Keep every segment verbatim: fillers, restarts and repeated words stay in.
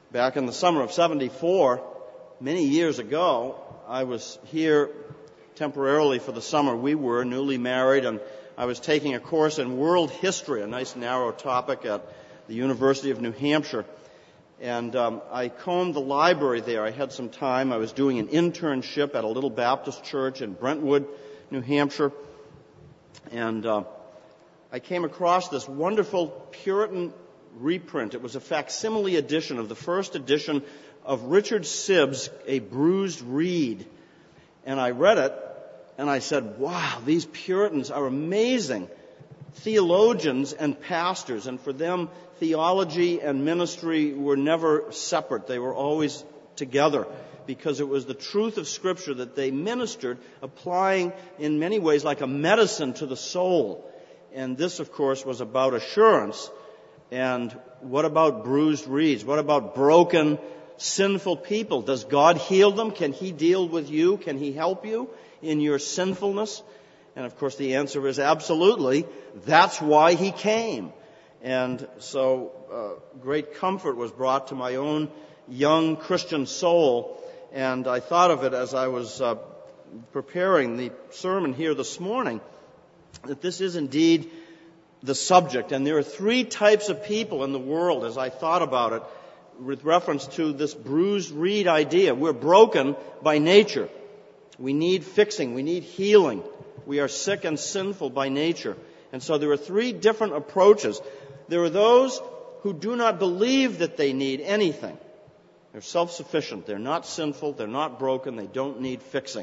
Back in the summer of seventy-four, many years ago, I was here temporarily for the summer. We were newly married, and I was taking a course in world history, a nice narrow topic at the University of New Hampshire. And um, I combed the library there. I had some time. I was doing an internship at a little Baptist church in Brentwood, New Hampshire. And uh, I came across this wonderful Puritan reprint. It was a facsimile edition of the first edition of Richard Sibb's A Bruised Reed. And I read it, and I said, wow, these Puritans are amazing theologians and pastors. And for them, theology and ministry were never separate. They were always together, because it was the truth of Scripture that they ministered, applying in many ways like a medicine to the soul. And this, of course, was about assurance. And what about bruised reeds? What about broken, sinful people? Does God heal them? Can He deal with you? Can He help you in your sinfulness? And of course the answer is absolutely. That's why He came. And so uh, great comfort was brought to my own young Christian soul. And I thought of it as I was uh, preparing the sermon here this morning, that this is indeed the subject. And there are three types of people in the world, as I thought about it, with reference to this bruised reed idea. We're broken by nature. We need fixing. We need healing. We are sick and sinful by nature. And so there are three different approaches. There are those who do not believe that they need anything. They're self-sufficient. They're not sinful. They're not broken. They don't need fixing.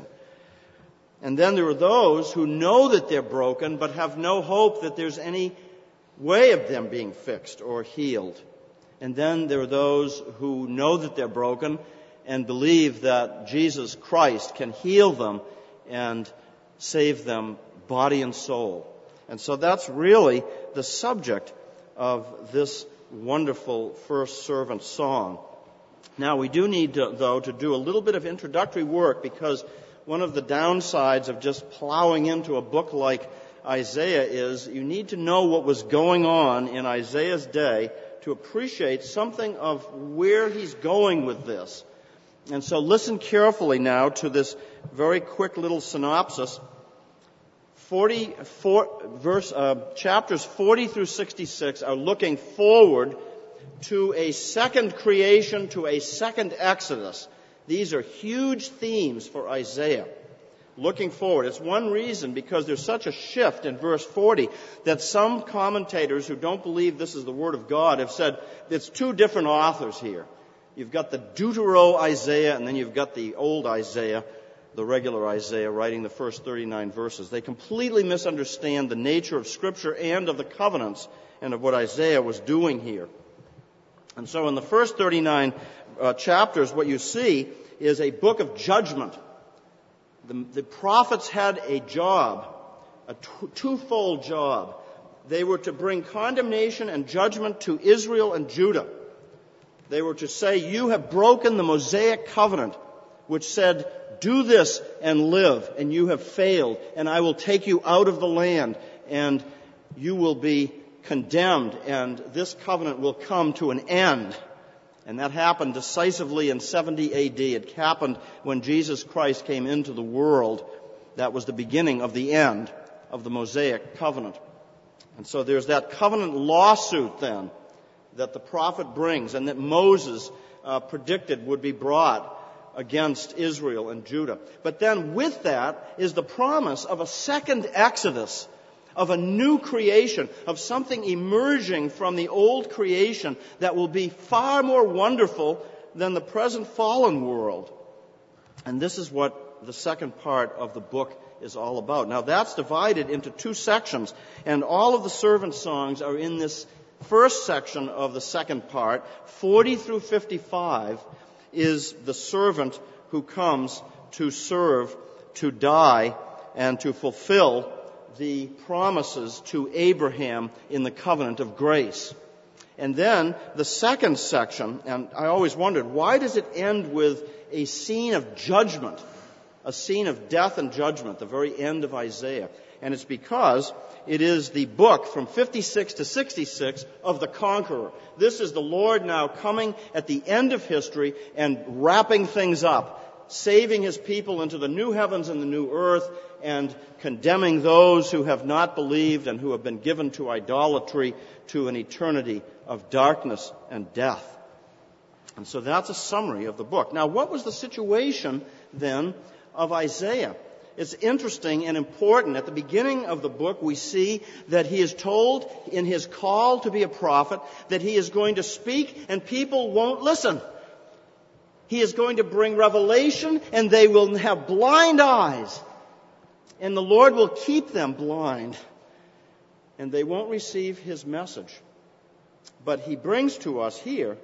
And then there are those who know that they're broken but have no hope that there's any way of them being fixed or healed. And then there are those who know that they're broken and believe that Jesus Christ can heal them and save them body and soul. And so that's really the subject of this wonderful first servant song. Now, we do need, to, though, to do a little bit of introductory work, because one of the downsides of just plowing into a book like Isaiah is you need to know what was going on in Isaiah's day to appreciate something of where he's going with this. And so listen carefully now to this very quick little synopsis. forty-four, verse, uh, chapters forty through sixty-six are looking forward to a second creation, to a second Exodus. These are huge themes for Isaiah. Looking forward. It's one reason, because there's such a shift in verse forty, that some commentators who don't believe this is the Word of God have said it's two different authors here. You've got the Deutero-Isaiah, and then you've got the old Isaiah, the regular Isaiah, writing the first thirty-nine verses. They completely misunderstand the nature of Scripture and of the covenants and of what Isaiah was doing here. And so in the first thirty-nine uh, chapters, what you see is a book of judgment. The, the prophets had a job, a t- twofold job. They were to bring condemnation and judgment to Israel and Judah. They were to say, you have broken the Mosaic covenant, which said, do this and live, and you have failed, and I will take you out of the land, and you will be condemned, and this covenant will come to an end. And that happened decisively in seventy A D. It happened when Jesus Christ came into the world. That was the beginning of the end of the Mosaic covenant. And so there's that covenant lawsuit then that the prophet brings, and that Moses uh, predicted would be brought against Israel and Judah. But then with that is the promise of a second Exodus, of a new creation, of something emerging from the old creation that will be far more wonderful than the present fallen world. And this is what the second part of the book is all about. Now, that's divided into two sections, and all of the servant songs are in this first section of the second part. forty through fifty-five is the servant who comes to serve, to die, and to fulfill the promises to Abraham in the covenant of grace. And then the second section, and I always wondered, why does it end with a scene of judgment, a scene of death and judgment, the very end of Isaiah? And it's because it is the book from fifty-six to sixty-six of the conqueror. This is the Lord now coming at the end of history and wrapping things up, saving his people into the new heavens and the new earth, and condemning those who have not believed and who have been given to idolatry to an eternity of darkness and death. And so that's a summary of the book. Now, what was the situation then of Isaiah? It's interesting and important. At the beginning of the book, we see that he is told in his call to be a prophet that he is going to speak and people won't listen. He is going to bring revelation and they will have blind eyes. And the Lord will keep them blind. And they won't receive his message. But he brings to us here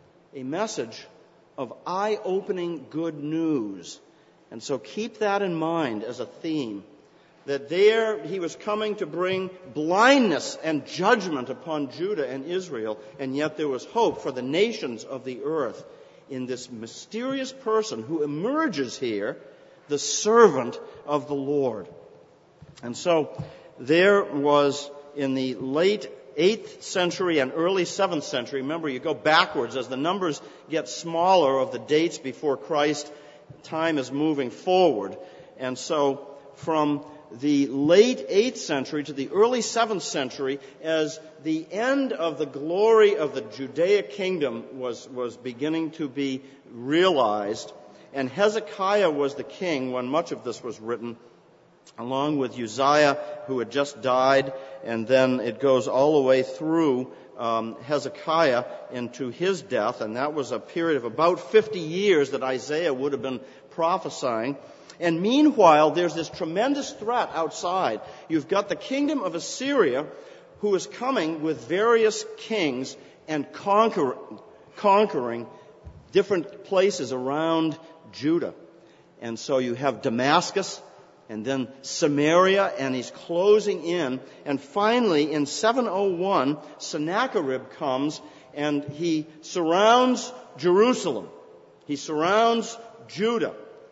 a message of eye-opening good news. And so keep that in mind as a theme, that there he was coming to bring blindness and judgment upon Judah and Israel, and yet there was hope for the nations of the earth in this mysterious person who emerges here, the servant of the Lord. And so there was in the late eighth century and early seventh century, remember you go backwards as the numbers get smaller of the dates before Christ, time is moving forward. And so from the late eighth century to the early seventh century, as the end of the glory of the Judaic kingdom was, was beginning to be realized, and Hezekiah was the king when much of this was written, along with Uzziah, who had just died, and then it goes all the way through um, Hezekiah into his death, and that was a period of about fifty years that Isaiah would have been prophesying. And meanwhile, there's this tremendous threat outside. You've got the kingdom of Assyria, who is coming with various kings and conquer, conquering different places around Judah. And so you have Damascus, and then Samaria, and he's closing in. And finally, in seven oh one, Sennacherib comes, and he surrounds Jerusalem. He surrounds Judah.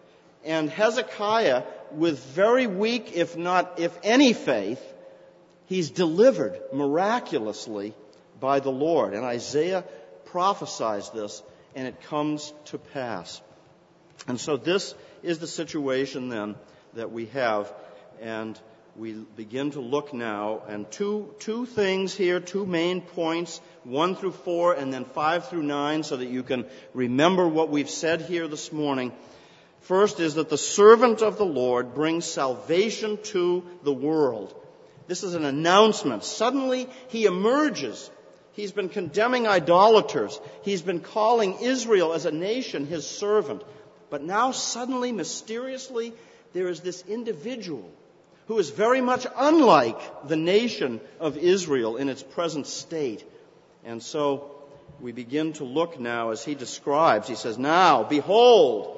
And Hezekiah, with very weak, if not, if any faith, he's delivered miraculously by the Lord. And Isaiah prophesies this, and it comes to pass. And so this is the situation then that we have, and we begin to look now, and two two things here, two main points, one through four, and then five through nine, so that you can remember what we've said here this morning. First is that the servant of the Lord brings salvation to the world. This is an announcement. Suddenly he emerges. He's been condemning idolaters. He's been calling Israel as a nation his servant. But now suddenly, mysteriously, there is this individual who is very much unlike the nation of Israel in its present state. And so we begin to look now as he describes. He says, "Now, behold,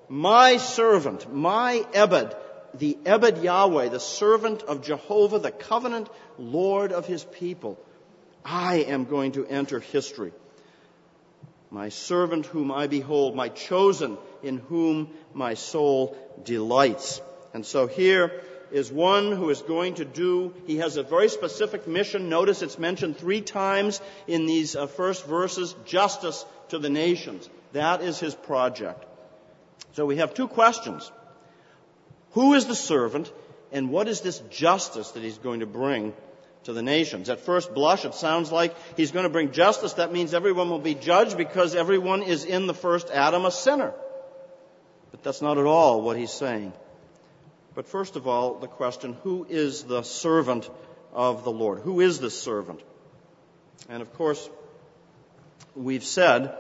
my servant, my Ebed, the Ebed Yahweh, the servant of Jehovah, the covenant Lord of his people. I am going to enter history. My servant whom I behold, my chosen in whom my soul delights." And so here is one who is going to do, he has a very specific mission. Notice it's mentioned three times in these uh, first verses, justice to the nations. That is his project. So we have two questions. Who is the servant, and what is this justice that he's going to bring to the nations? At first blush, it sounds like he's going to bring justice. That means everyone will be judged because everyone is in the first Adam a sinner. But that's not at all what he's saying. But first of all, the question, who is the servant of the Lord? Who is this servant? And of course, we've said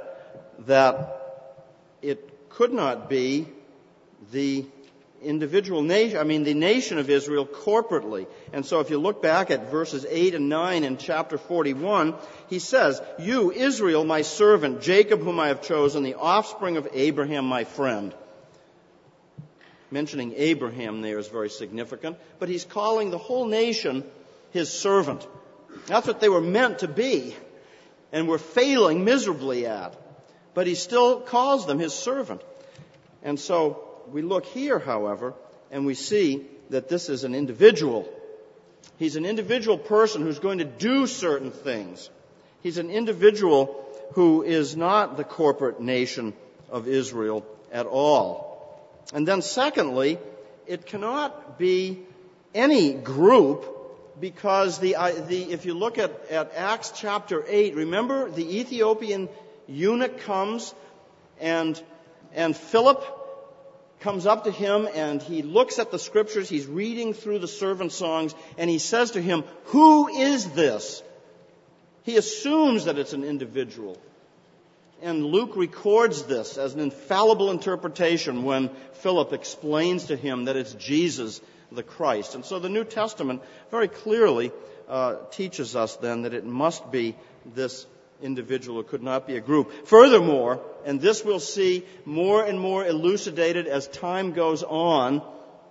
that it could not be the individual nation, I mean the nation of Israel corporately. And so if you look back at verses eight and nine in chapter forty-one, he says, "You, Israel, my servant, Jacob whom I have chosen, the offspring of Abraham, my friend." Mentioning Abraham there is very significant, but he's calling the whole nation his servant. That's what they were meant to be and were failing miserably at. But he still calls them his servant. And so we look here, however, and we see that this is an individual. He's an individual person who's going to do certain things. He's an individual who is not the corporate nation of Israel at all. And then secondly, it cannot be any group, because the, the if you look at, at Acts chapter eight, remember the Ethiopian eunuch comes and and Philip comes up to him and he looks at the scriptures, he's reading through the servant songs, and he says to him, "Who is this?" He assumes that it's an individual. And Luke records this as an infallible interpretation when Philip explains to him that it's Jesus the Christ. And so the New Testament very clearly uh, teaches us then that it must be this individual. It could not be a group. Furthermore, and this we'll see more and more elucidated as time goes on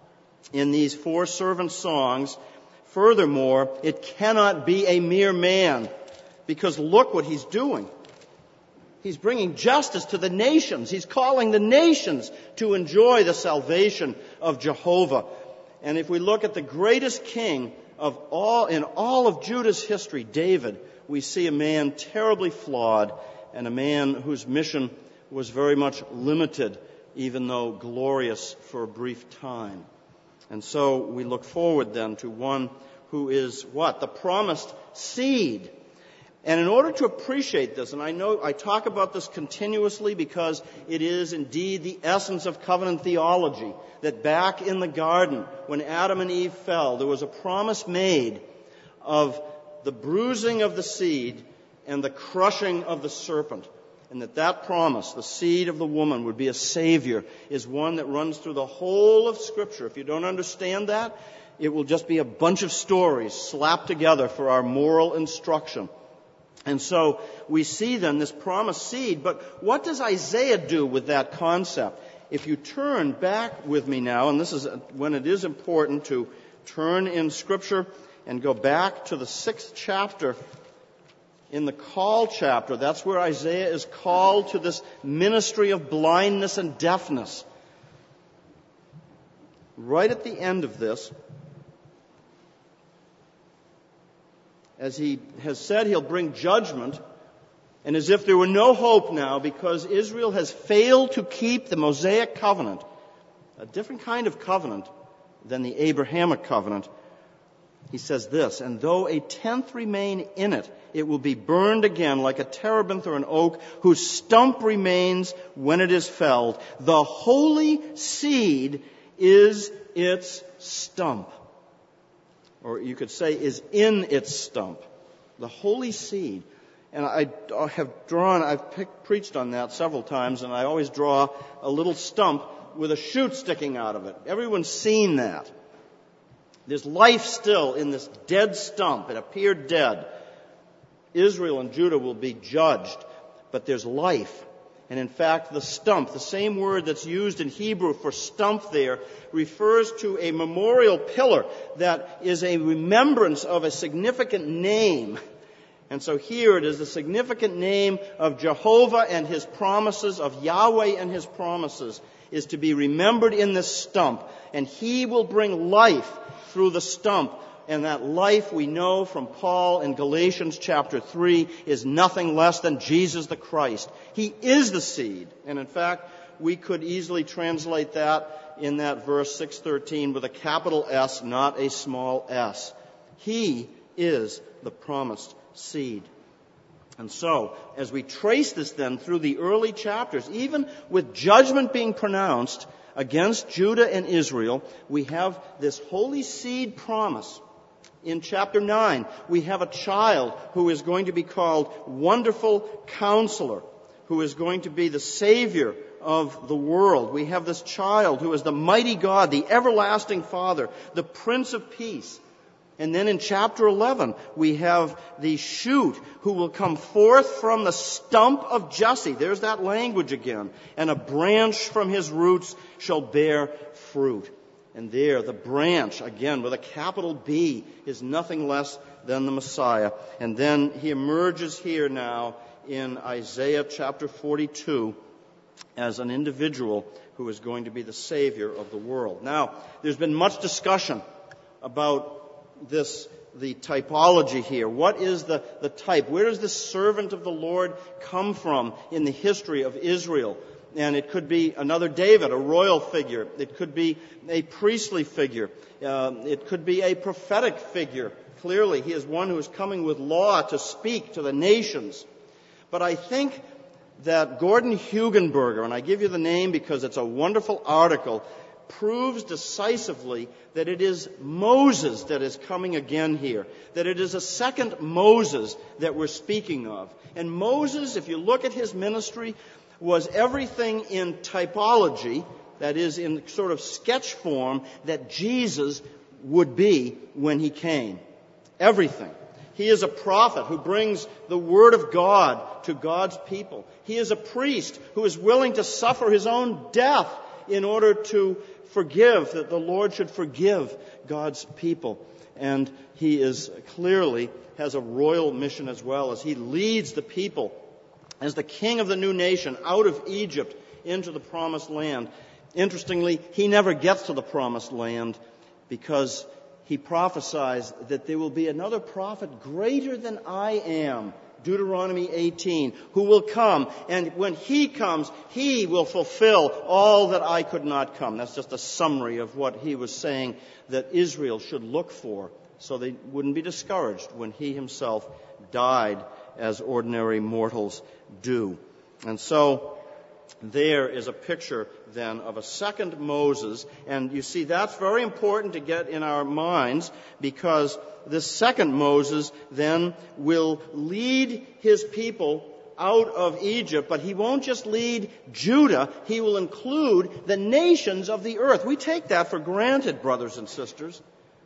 in these four servant songs, furthermore, it cannot be a mere man, because look what he's doing. He's bringing justice to the nations. He's calling the nations to enjoy the salvation of Jehovah. And if we look at the greatest king of all, in all of Judah's history, David, we see a man terribly flawed and a man whose mission was very much limited, even though glorious for a brief time. And so we look forward then to one who is what? The promised seed. And in order to appreciate this, and I know I talk about this continuously because it is indeed the essence of covenant theology, that back in the garden, when Adam and Eve fell, there was a promise made of the bruising of the seed and the crushing of the serpent. And that that promise, the seed of the woman, would be a savior, is one that runs through the whole of Scripture. If you don't understand that, it will just be a bunch of stories slapped together for our moral instruction. And so we see then this promised seed, but what does Isaiah do with that concept? If you turn back with me now, and this is when it is important to turn in Scripture and go back to the sixth chapter, in the call chapter, that's where Isaiah is called to this ministry of blindness and deafness. Right at the end of this, as he has said he'll bring judgment, and as if there were no hope now because Israel has failed to keep the Mosaic covenant, a different kind of covenant than the Abrahamic covenant, he says this, "And though a tenth remain in it, it will be burned again like a terebinth or an oak, whose stump remains when it is felled. The holy seed is its stump." Or you could say, is in its stump. The holy seed. And I have drawn, I've picked, preached on that several times, and I always draw a little stump with a shoot sticking out of it. Everyone's seen that. There's life still in this dead stump. It appeared dead. Israel and Judah will be judged, but there's life. And in fact, the stump, the same word that's used in Hebrew for stump there, refers to a memorial pillar that is a remembrance of a significant name. And so here it is the significant name of Jehovah and His promises, of Yahweh and His promises, is to be remembered in this stump. And He will bring life through the stump. And that life, we know from Paul in Galatians chapter three, is nothing less than Jesus the Christ. He is the seed. And in fact, we could easily translate that in that verse six thirteen with a capital S, not a small s. He is the promised seed. And so, as we trace this then through the early chapters, even with judgment being pronounced against Judah and Israel, we have this holy seed promise. In chapter nine, we have a child who is going to be called Wonderful Counselor, who is going to be the Savior of the world. We have this child who is the mighty God, the everlasting Father, the Prince of Peace. And then in chapter eleven, we have the shoot who will come forth from the stump of Jesse. There's that language again. And a branch from his roots shall bear fruit. And there, the branch, again, with a capital B, is nothing less than the Messiah. And then he emerges here now in Isaiah chapter forty-two as an individual who is going to be the Savior of the world. Now, there's been much discussion about this, the typology here. What is the, the type? Where does this servant of the Lord come from in the history of Israel? And it could be another David, a royal figure. It could be a priestly figure. Uh, it could be a prophetic figure. Clearly, he is one who is coming with law to speak to the nations. But I think that Gordon Hugenberger, and I give you the name because it's a wonderful article, proves decisively that it is Moses that is coming again here, that it is a second Moses that we're speaking of. And Moses, if you look at his ministry, was everything in typology, that is, in sort of sketch form, that Jesus would be when he came. Everything. He is a prophet who brings the Word of God to God's people. He is a priest who is willing to suffer his own death in order to forgive, that the Lord should forgive God's people. And he is clearly has a royal mission as well, as he leads the people as the king of the new nation out of Egypt into the promised land. Interestingly, he never gets to the promised land because he prophesies that there will be another prophet greater than I am, Deuteronomy eighteen, who will come. And when he comes, he will fulfill all that I could not come. That's just a summary of what he was saying that Israel should look for, so they wouldn't be discouraged when he himself died as ordinary mortals do. And so there is a picture then of a second Moses, and you see that's very important to get in our minds, because this second Moses then will lead his people out of Egypt, but he won't just lead Judah, he will include the nations of the earth. We take that for granted, brothers and sisters,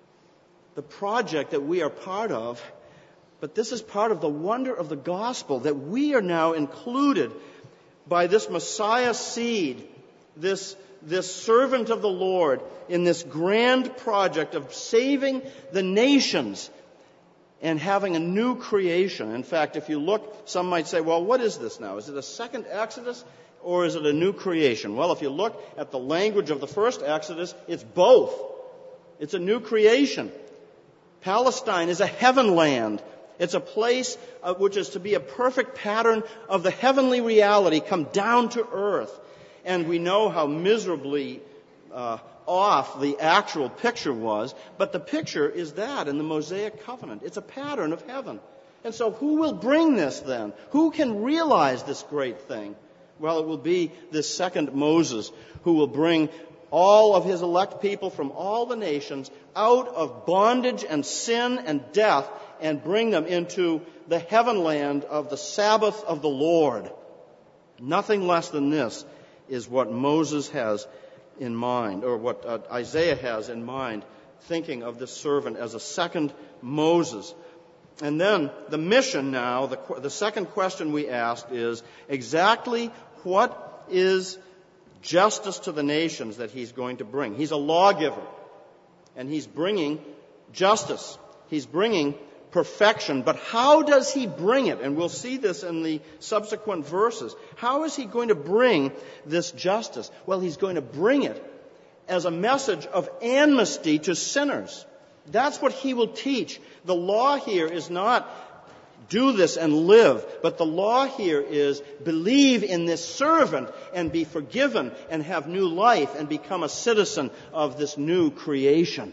the project that we are part of, but this is part of the wonder of the gospel, that we are now included by this Messiah seed, this, this servant of the Lord, in this grand project of saving the nations and having a new creation. In fact, if you look, some might say, well, what is this now? Is it a second Exodus or is it a new creation? Well, if you look at the language of the first Exodus, it's both. It's a new creation. Palestine is a heaven land. It's a place uh, which is to be a perfect pattern of the heavenly reality come down to earth. And we know how miserably uh, off the actual picture was, but the picture is that in the Mosaic covenant. It's a pattern of heaven. And so who will bring this then? Who can realize this great thing? Well, it will be this second Moses who will bring all of his elect people from all the nations out of bondage and sin and death and bring them into the heaven land of the Sabbath of the Lord. Nothing less than this is what Moses has in mind, or what uh, Isaiah has in mind, thinking of this servant as a second Moses. And then the mission now, the, the second question we asked is exactly what is justice to the nations that he's going to bring. He's a lawgiver, and he's bringing justice. He's bringing perfection. But how does he bring it? And we'll see this in the subsequent verses. How is he going to bring this justice? Well, he's going to bring it as a message of amnesty to sinners. That's what he will teach. The law here is not do this and live, but the law here is believe in this servant and be forgiven and have new life and become a citizen of this new creation.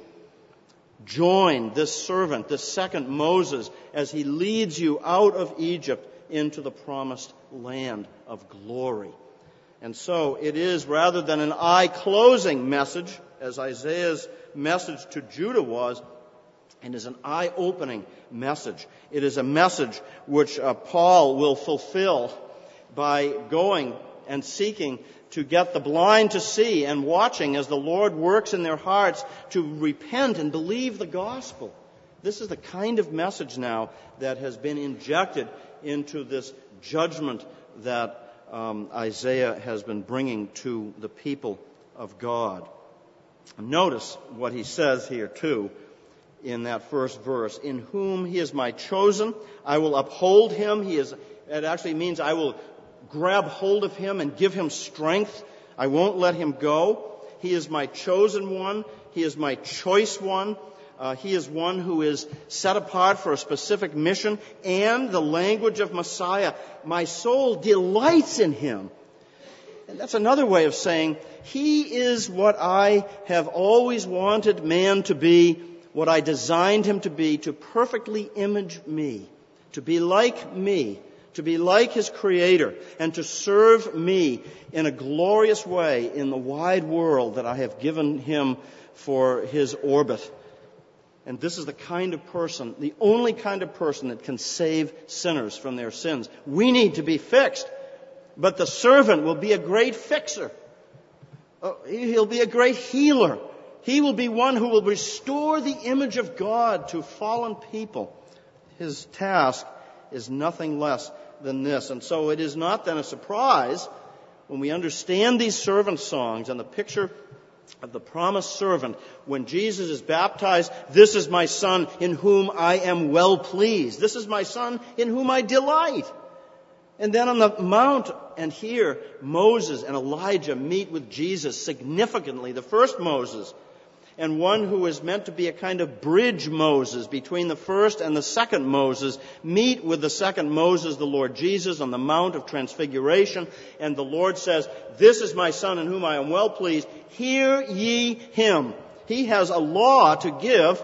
Join this servant, this second Moses, as he leads you out of Egypt into the promised land of glory. And so it is, rather than an eye-closing message, as Isaiah's message to Judah was, it is an eye-opening message. It is a message which uh, Paul will fulfill by going and seeking to get the blind to see and watching as the Lord works in their hearts to repent and believe the gospel. This is the kind of message now that has been injected into this judgment that um, Isaiah has been bringing to the people of God. Notice what he says here too in that first verse. In whom he is my chosen, I will uphold him. He is, it actually means I will grab hold of him and give him strength. I won't let him go. He is my chosen one. He is my choice one. Uh, he is one who is set apart for a specific mission. And the language of Messiah, my soul delights in him. And that's another way of saying, he is what I have always wanted man to be, what I designed him to be, to perfectly image me, to be like me, to be like his Creator, and to serve me in a glorious way in the wide world that I have given him for his orbit. And this is the kind of person, the only kind of person that can save sinners from their sins. We need to be fixed, but the servant will be a great fixer. Uh, he'll be a great healer. He will be one who will restore the image of God to fallen people. His task is nothing less than this. And so it is not then a surprise when we understand these servant songs and the picture of the promised servant when Jesus is baptized. This is my Son in whom I am well pleased. This is my Son in whom I delight. And then on the mount, and here Moses and Elijah meet with Jesus significantly. The first Moses, and one who is meant to be a kind of bridge Moses between the first and the second Moses, meet with the second Moses, the Lord Jesus, on the Mount of Transfiguration. And the Lord says, this is my Son in whom I am well pleased. Hear ye him. He has a law to give,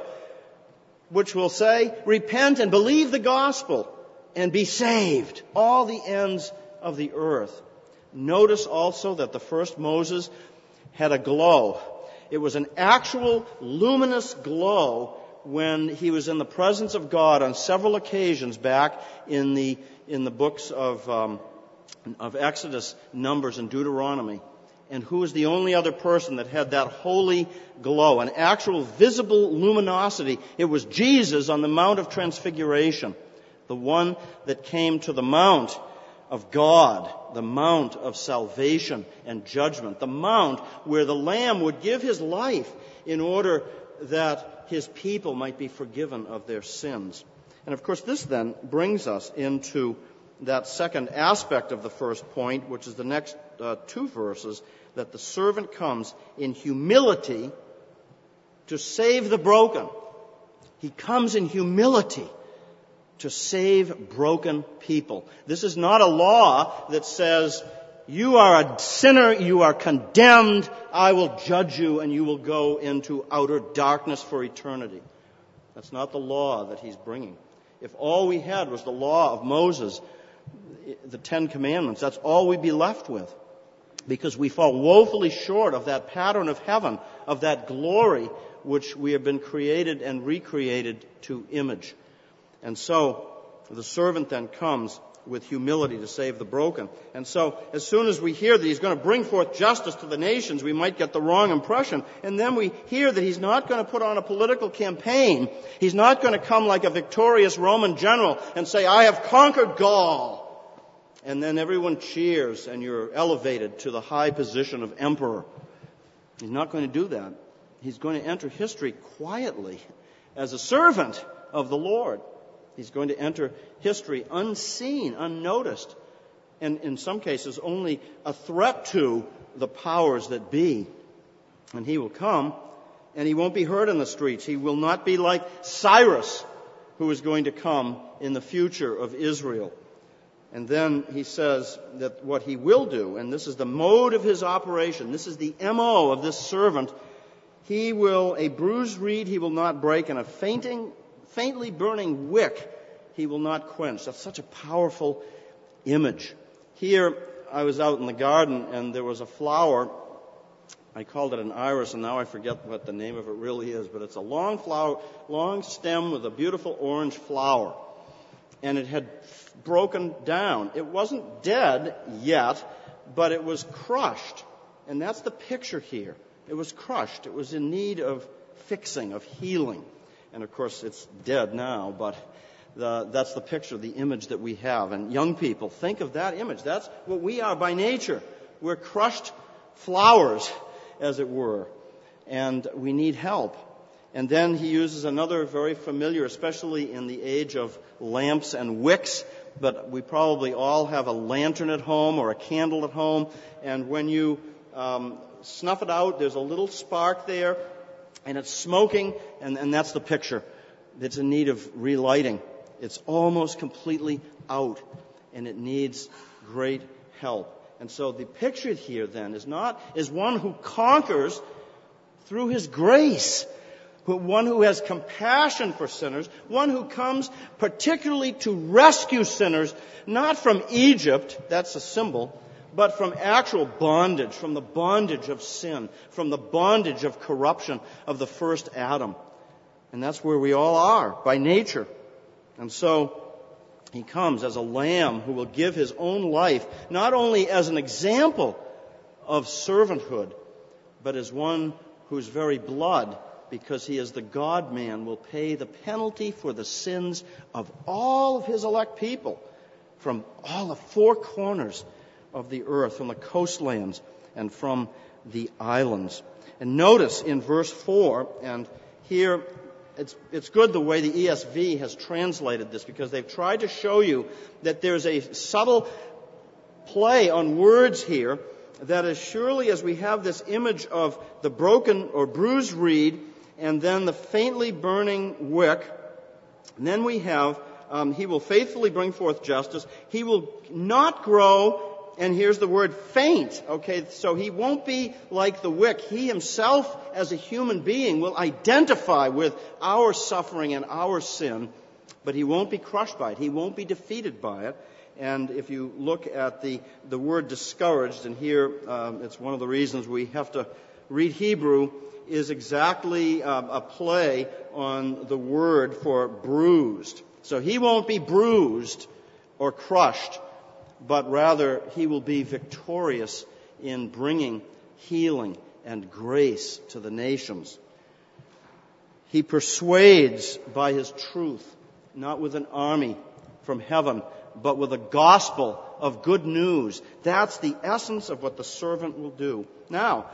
which will say, repent and believe the gospel and be saved, all the ends of the earth. Notice also that the first Moses had a glow. It was an actual luminous glow when he was in the presence of God on several occasions back in the in the books of um, of Exodus, Numbers, and Deuteronomy. And who is the only other person that had that holy glow, an actual visible luminosity? It was Jesus on the Mount of Transfiguration, the one that came to the Mount of God, the Mount of salvation and judgment, the Mount where the Lamb would give his life in order that his people might be forgiven of their sins. And of course, this then brings us into that second aspect of the first point, which is the next uh, two verses, that the servant comes in humility to save the broken. He comes in humility to save broken people. This is not a law that says, you are a sinner, you are condemned, I will judge you, and you will go into outer darkness for eternity. That's not the law that he's bringing. If all we had was the law of Moses, the Ten Commandments, that's all we'd be left with. Because we fall woefully short of that pattern of heaven, of that glory which we have been created and recreated to image. And so the servant then comes with humility to save the broken. And so as soon as we hear that he's going to bring forth justice to the nations, we might get the wrong impression. And then we hear that he's not going to put on a political campaign. He's not going to come like a victorious Roman general and say, I have conquered Gaul. And then everyone cheers and you're elevated to the high position of emperor. He's not going to do that. He's going to enter history quietly as a servant of the Lord. He's going to enter history unseen, unnoticed, and in some cases only a threat to the powers that be. And he will come, and he won't be heard in the streets. He will not be like Cyrus, who is going to come in the future of Israel. And then he says that what he will do, and this is the mode of his operation, this is the M O of this servant, he will, a bruised reed he will not break, and a fainting faintly burning wick he will not quench. That's such a powerful image. Here, I was out in the garden and there was a flower. I called it an iris, and now I forget what the name of it really is, but it's a long flower, long stem with a beautiful orange flower. And it had broken down. It wasn't dead yet, but it was crushed. And that's the picture here. It was crushed. It was in need of fixing, of healing. And of course, it's dead now, but the, that's the picture, the image that we have. And young people, think of that image. That's what we are by nature. We're crushed flowers, as it were, and we need help. And then he uses another very familiar, especially in the age of lamps and wicks, but we probably all have a lantern at home or a candle at home, and when you um, snuff it out, there's a little spark there, and it's smoking, and, and that's the picture. It's in need of relighting. It's almost completely out, and it needs great help. And so the picture here then is not is one who conquers through his grace, one who has compassion for sinners, one who comes particularly to rescue sinners, not from Egypt, that's a symbol, but from actual bondage, from the bondage of sin, from the bondage of corruption of the first Adam. And that's where we all are by nature. And so he comes as a lamb who will give his own life, not only as an example of servanthood, but as one whose very blood, because he is the God-man, will pay the penalty for the sins of all of his elect people from all the four corners of the earth, from the coastlands and from the islands. And notice in verse four, and here it's, it's good the way the E S V has translated this, because they've tried to show you that there's a subtle play on words here, that as surely as we have this image of the broken or bruised reed, and then the faintly burning wick, and then we have, um, he will faithfully bring forth justice. He will not grow, and here's the word, faint. Okay, so he won't be like the wick. He himself, as a human being, will identify with our suffering and our sin, but he won't be crushed by it. He won't be defeated by it. And if you look at the, the word discouraged, and here um, it's one of the reasons we have to read Hebrew, is exactly um, a play on the word for bruised. So he won't be bruised or crushed, but rather he will be victorious in bringing healing and grace to the nations. He persuades by his truth, not with an army from heaven, but with a gospel of good news. That's the essence of what the servant will do. Now,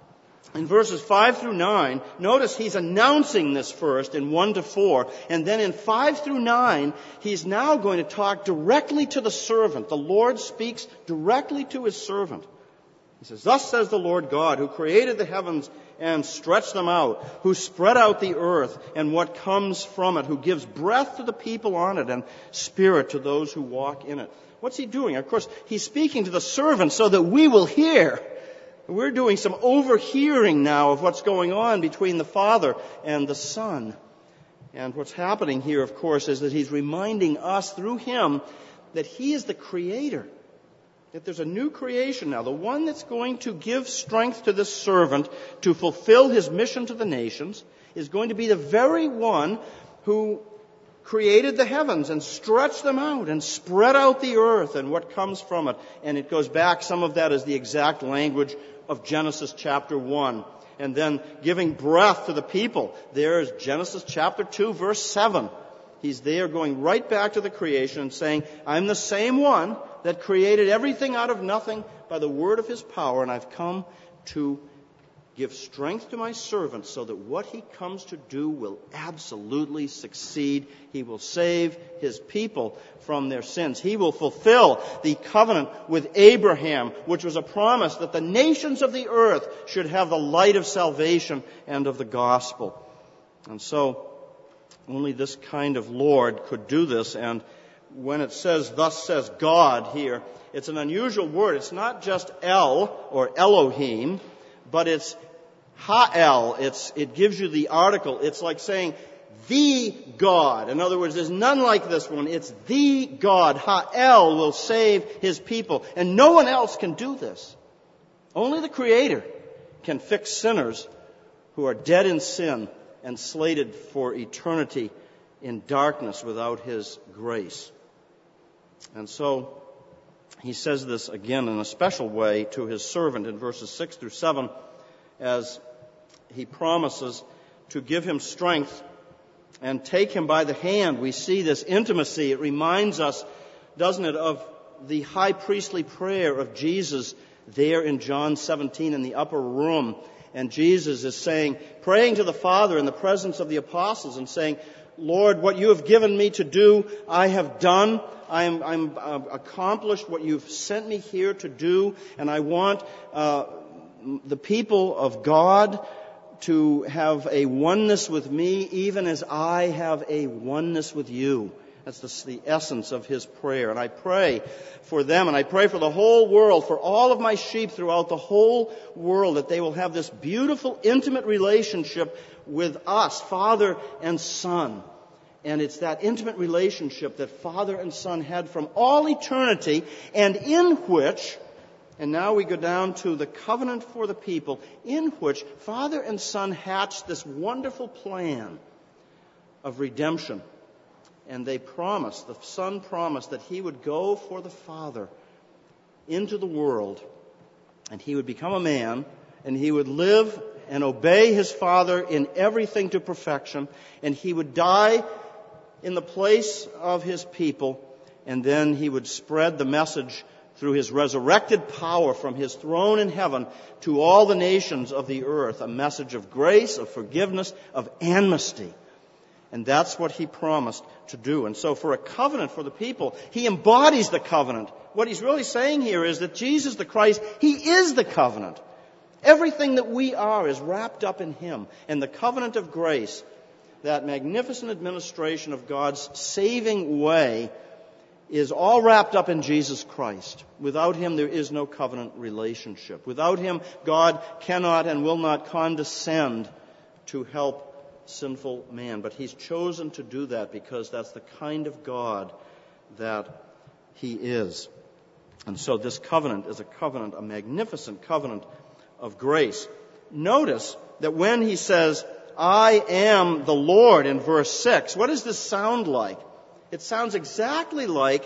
in verses five through nine, notice he's announcing this first in one to four, and then in five through nine, he's now going to talk directly to the servant. The Lord speaks directly to his servant. He says, "Thus says the Lord God, who created the heavens and stretched them out, who spread out the earth and what comes from it, who gives breath to the people on it and spirit to those who walk in it." What's he doing? Of course, he's speaking to the servant so that we will hear. We're doing some overhearing now of what's going on between the Father and the Son. And what's happening here, of course, is that he's reminding us through him that he is the creator. That there's a new creation now, the one that's going to give strength to this servant to fulfill his mission to the nations is going to be the very one who created the heavens and stretched them out and spread out the earth and what comes from it. And it goes back, some of that is the exact language of Genesis chapter one. And then giving breath to the people. There's Genesis chapter two, verse seven. He's there going right back to the creation and saying, I'm the same one that created everything out of nothing by the word of his power, and I've come to give strength to my servant so that what he comes to do will absolutely succeed. He will save his people from their sins. He will fulfill the covenant with Abraham, which was a promise that the nations of the earth should have the light of salvation and of the gospel. And so only this kind of Lord could do this. And when it says, "Thus says God" here, it's an unusual word. It's not just El or Elohim, but it's Ha'el. It's, it gives you the article. It's like saying, the God. In other words, there's none like this one. It's the God. Ha'el will save his people. And no one else can do this. Only the Creator can fix sinners who are dead in sin and slated for eternity in darkness without his grace. And so he says this again in a special way to his servant in verses six through seven, as he promises to give him strength and take him by the hand. We see this intimacy. It reminds us, doesn't it, of the high priestly prayer of Jesus there in John seventeen in the upper room. And Jesus is saying, praying to the Father in the presence of the apostles and saying, Lord, what you have given me to do, I have done. I am I'm, uh, accomplished what you've sent me here to do, and I want uh, the people of God to have a oneness with me, even as I have a oneness with you. That's the, the essence of his prayer. And I pray for them, and I pray for the whole world, for all of my sheep throughout the whole world, that they will have this beautiful, intimate relationship with us, Father and Son. And it's that intimate relationship that Father and Son had from all eternity, and in which, and now we go down to the covenant for the people, in which Father and Son hatched this wonderful plan of redemption. And they promised, the Son promised, that he would go for the Father into the world, and he would become a man, and he would live and obey his Father in everything to perfection, and he would die in the place of his people, and then he would spread the message through his resurrected power from his throne in heaven to all the nations of the earth, a message of grace, of forgiveness, of amnesty. And that's what he promised to do. And so for a covenant for the people, he embodies the covenant. What he's really saying here is that Jesus the Christ, he is the covenant. Everything that we are is wrapped up in him. And the covenant of grace, that magnificent administration of God's saving way, is all wrapped up in Jesus Christ. Without him, there is no covenant relationship. Without him, God cannot and will not condescend to help sinful man. But he's chosen to do that because that's the kind of God that he is. And so this covenant is a covenant, a magnificent covenant of grace. Notice that when he says, I am the Lord in verse six, what does this sound like? It sounds exactly like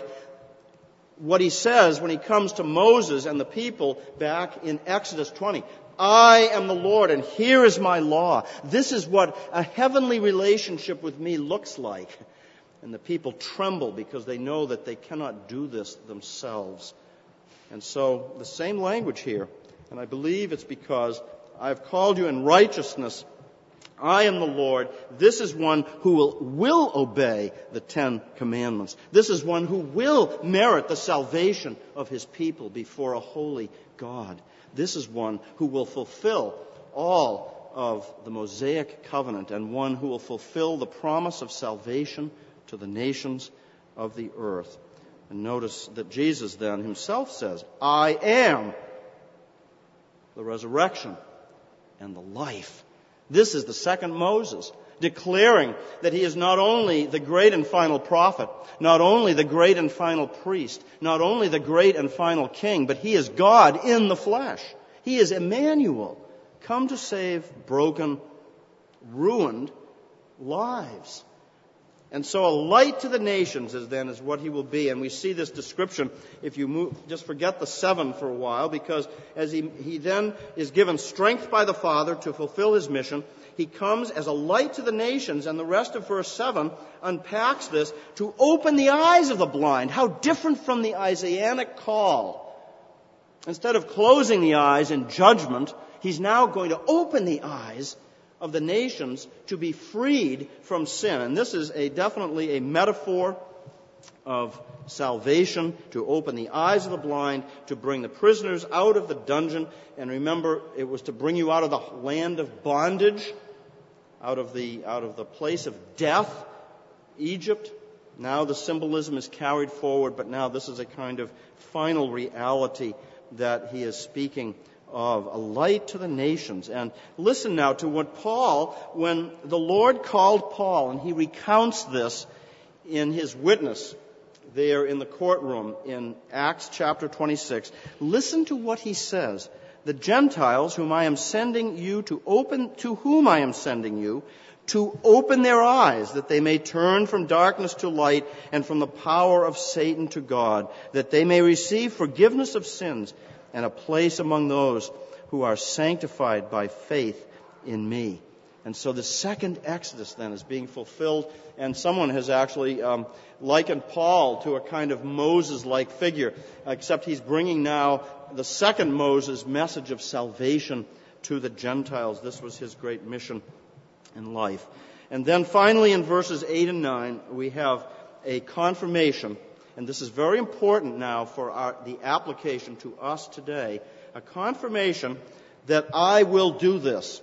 what he says when he comes to Moses and the people back in Exodus twenty. I am the Lord, and here is my law. This is what a heavenly relationship with me looks like. And the people tremble because they know that they cannot do this themselves. And so the same language here. And I believe it's because I have called you in righteousness. I am the Lord. This is one who will, will obey the Ten Commandments. This is one who will merit the salvation of his people before a holy God. This is one who will fulfill all of the Mosaic covenant, and one who will fulfill the promise of salvation to the nations of the earth. And notice that Jesus then himself says, I am the resurrection and the life. This is the second Moses, declaring that he is not only the great and final prophet, not only the great and final priest, not only the great and final king, but he is God in the flesh. He is Emmanuel, come to save broken, ruined lives. And so a light to the nations is then is what he will be. And we see this description, if you move, just forget the seven for a while, because as he, he then is given strength by the Father to fulfill his mission, he comes as a light to the nations. And the rest of verse seven unpacks this to open the eyes of the blind. How different from the Isaianic call. Instead of closing the eyes in judgment, he's now going to open the eyes of the nations to be freed from sin. And this is a definitely a metaphor of salvation, to open the eyes of the blind, to bring the prisoners out of the dungeon. And remember, it was to bring you out of the land of bondage, out of the out of the place of death, Egypt. Now the symbolism is carried forward, but now this is a kind of final reality that he is speaking of, a light to the nations. And listen now to what Paul, when the Lord called Paul, and he recounts this in his witness there in the courtroom in Acts chapter twenty-six. Listen to what he says. The Gentiles whom I am sending you to open, to whom I am sending you, to open their eyes, that they may turn from darkness to light and from the power of Satan to God, that they may receive forgiveness of sins and a place among those who are sanctified by faith in me. And so the second Exodus then is being fulfilled, and someone has actually um, likened Paul to a kind of Moses-like figure, except he's bringing now the second Moses' message of salvation to the Gentiles. This was his great mission in life. And then finally in verses eight and nine, we have a confirmation, and this is very important now for our, the application to us today, a confirmation that I will do this.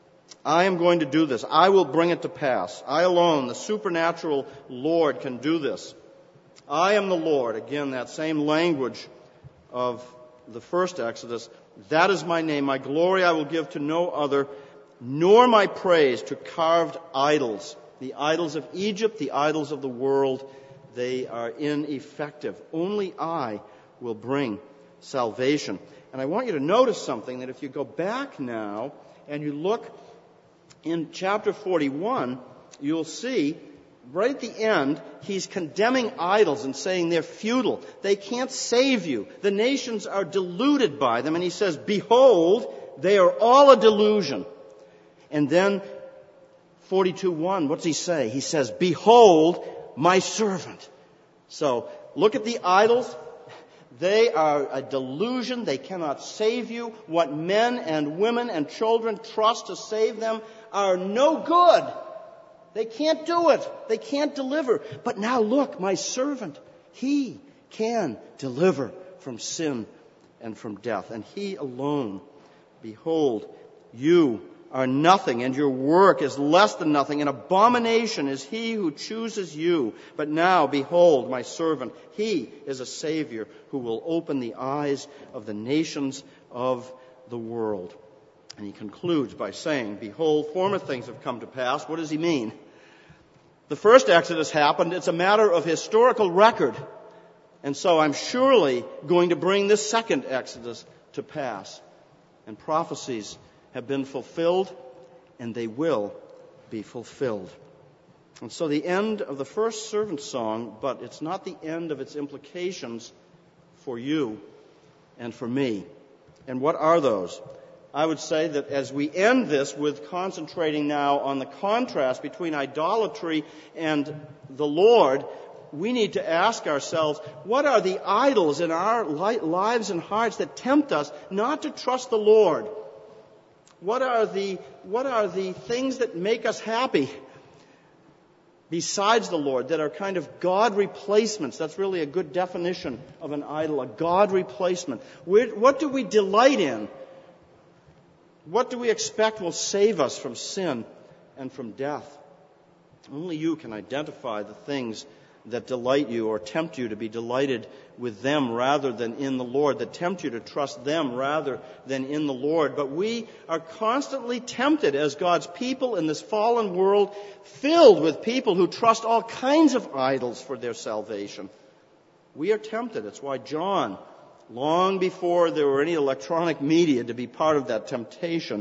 I am going to do this. I will bring it to pass. I alone, the supernatural Lord, can do this. I am the Lord. Again, that same language of the first Exodus. That is my name. My glory I will give to no other, nor my praise to carved idols. The idols of Egypt, the idols of the world, they are ineffective. Only I will bring salvation. And I want you to notice something, that if you go back now and you look in chapter forty-one, you'll see right at the end, he's condemning idols and saying they're futile. They can't save you. The nations are deluded by them. And he says, behold, they are all a delusion. And then forty-two one, what's he say? He says, behold, my servant. So look at the idols. They are a delusion. They cannot save you. What men and women and children trust to save them are no good. They can't do it. They can't deliver. But now look, my servant, he can deliver from sin and from death. And he alone. Behold, you are nothing, and your work is less than nothing. An abomination is he who chooses you. But now, behold, my servant, he is a Savior who will open the eyes of the nations of the world. And he concludes by saying, behold, former things have come to pass. What does he mean? The first Exodus happened. It's a matter of historical record. And so I'm surely going to bring this second Exodus to pass. And prophecies have been fulfilled, and they will be fulfilled. And so the end of the first servant song, but it's not the end of its implications for you and for me. And what are those? I would say that as we end this with concentrating now on the contrast between idolatry and the Lord, we need to ask ourselves, what are the idols in our lives and hearts that tempt us not to trust the Lord? What are the, what are the things that make us happy besides the Lord, that are kind of God replacements? That's really a good definition of an idol, a God replacement. Where, what do we delight in? What do we expect will save us from sin and from death? Only you can identify the things that delight you or tempt you to be delighted with them rather than in the Lord, that tempt you to trust them rather than in the Lord. But we are constantly tempted as God's people in this fallen world, filled with people who trust all kinds of idols for their salvation. We are tempted. It's why John, long before there were any electronic media to be part of that temptation,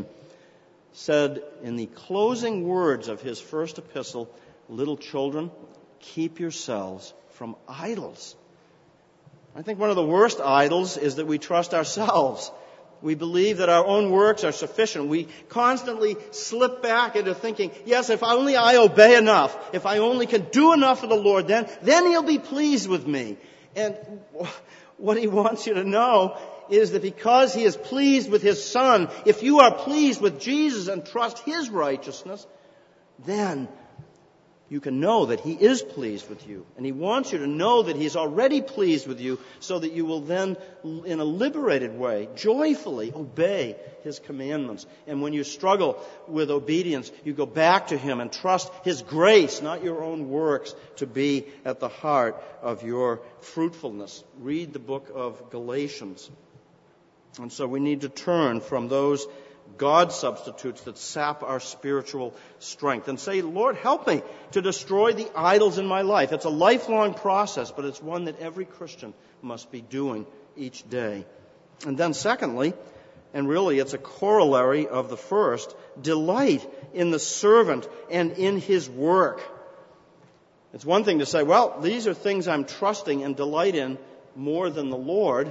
said in the closing words of his first epistle, little children, keep yourselves from idols. I think one of the worst idols is that we trust ourselves. We believe that our own works are sufficient. We constantly slip back into thinking, yes, if only I obey enough, if I only can do enough for the Lord, then, then He'll be pleased with me. And what He wants you to know is that because He is pleased with His Son, if you are pleased with Jesus and trust His righteousness, then you can know that He is pleased with you. And He wants you to know that He's already pleased with you so that you will then, in a liberated way, joyfully obey His commandments. And when you struggle with obedience, you go back to Him and trust His grace, not your own works, to be at the heart of your fruitfulness. Read the book of Galatians. And so we need to turn from those God substitutes that sap our spiritual strength and say, Lord, help me to destroy the idols in my life. It's a lifelong process, but it's one that every Christian must be doing each day. And then secondly, and really it's a corollary of the first, delight in the servant and in his work. It's one thing to say, well, these are things I'm trusting and delight in more than the Lord,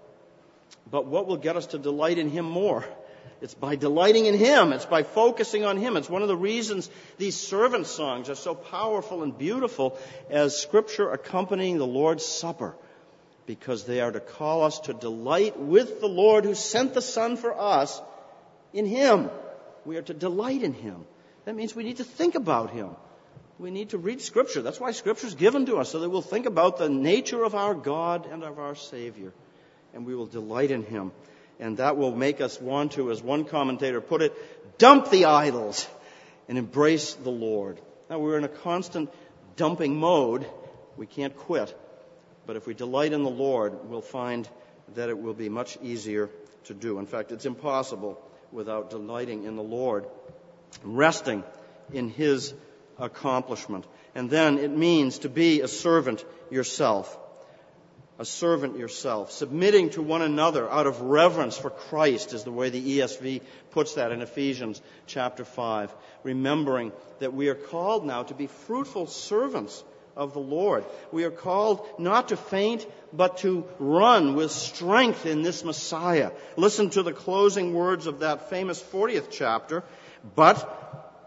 but what will get us to delight in Him more? It's by delighting in Him. It's by focusing on Him. It's one of the reasons these servant songs are so powerful and beautiful as Scripture accompanying the Lord's Supper, because they are to call us to delight with the Lord who sent the Son for us in Him. We are to delight in Him. That means we need to think about Him. We need to read Scripture. That's why Scripture is given to us, so that we'll think about the nature of our God and of our Savior. And we will delight in Him. And that will make us want to, as one commentator put it, dump the idols and embrace the Lord. Now, we're in a constant dumping mode. We can't quit. But if we delight in the Lord, we'll find that it will be much easier to do. In fact, it's impossible without delighting in the Lord, resting in His accomplishment. And then it means to be a servant yourself. A servant yourself. Submitting to one another out of reverence for Christ is the way the E S V puts that in Ephesians chapter five. Remembering that we are called now to be fruitful servants of the Lord. We are called not to faint, but to run with strength in this Messiah. Listen to the closing words of that famous fortieth chapter. But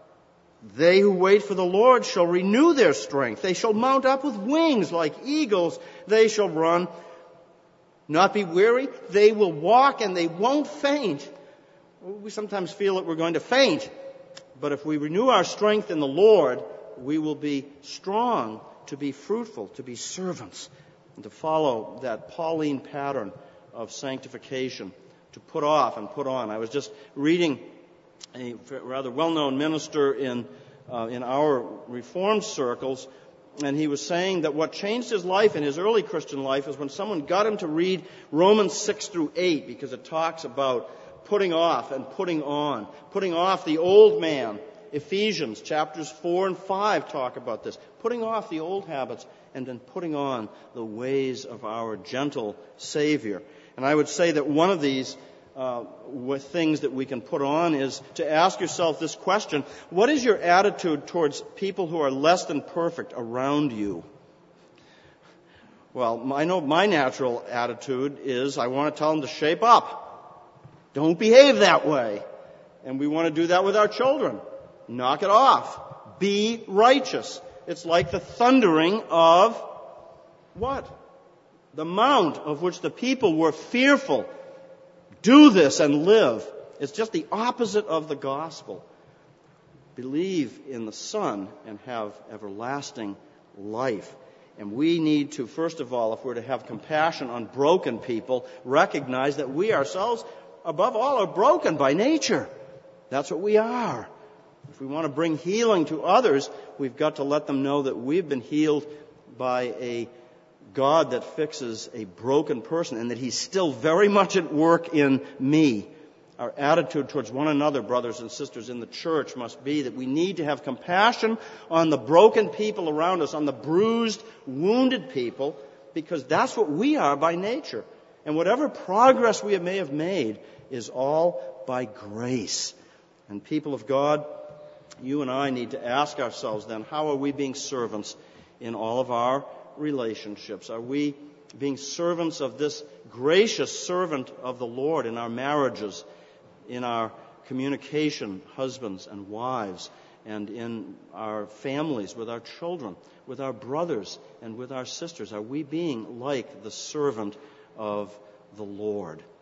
they who wait for the Lord shall renew their strength. They shall mount up with wings like eagles. They shall run, not be weary. They will walk and they won't faint. We sometimes feel that we're going to faint. But if we renew our strength in the Lord, we will be strong to be fruitful, to be servants, and to follow that Pauline pattern of sanctification, to put off and put on. I was just reading a rather well-known minister in uh, in our Reformed circles, and he was saying that what changed his life in his early Christian life is when someone got him to read Romans six through eight, because it talks about putting off and putting on, putting off the old man. Ephesians chapters four and five talk about this, putting off the old habits and then putting on the ways of our gentle Savior. And I would say that one of these Uh, with things that we can put on is to ask yourself this question: what is your attitude towards people who are less than perfect around you? Well, I know my natural attitude is I want to tell them to shape up. Don't behave that way. And we want to do that with our children. Knock it off. Be righteous. It's like the thundering of what? The mount of which the people were fearful. Do this and live. It's just the opposite of the gospel. Believe in the Son and have everlasting life. And we need to, first of all, if we're to have compassion on broken people, recognize that we ourselves, above all, are broken by nature. That's what we are. If we want to bring healing to others, we've got to let them know that we've been healed by a God that fixes a broken person, and that He's still very much at work in me. Our attitude towards one another, brothers and sisters, in the church must be that we need to have compassion on the broken people around us, on the bruised, wounded people, because that's what we are by nature. And whatever progress we may have made is all by grace. And people of God, you and I need to ask ourselves then, how are we being servants in all of our relationships? Are we being servants of this gracious servant of the Lord in our marriages, in our communication, husbands and wives, and in our families, with our children, with our brothers and with our sisters? Are we being like the servant of the Lord?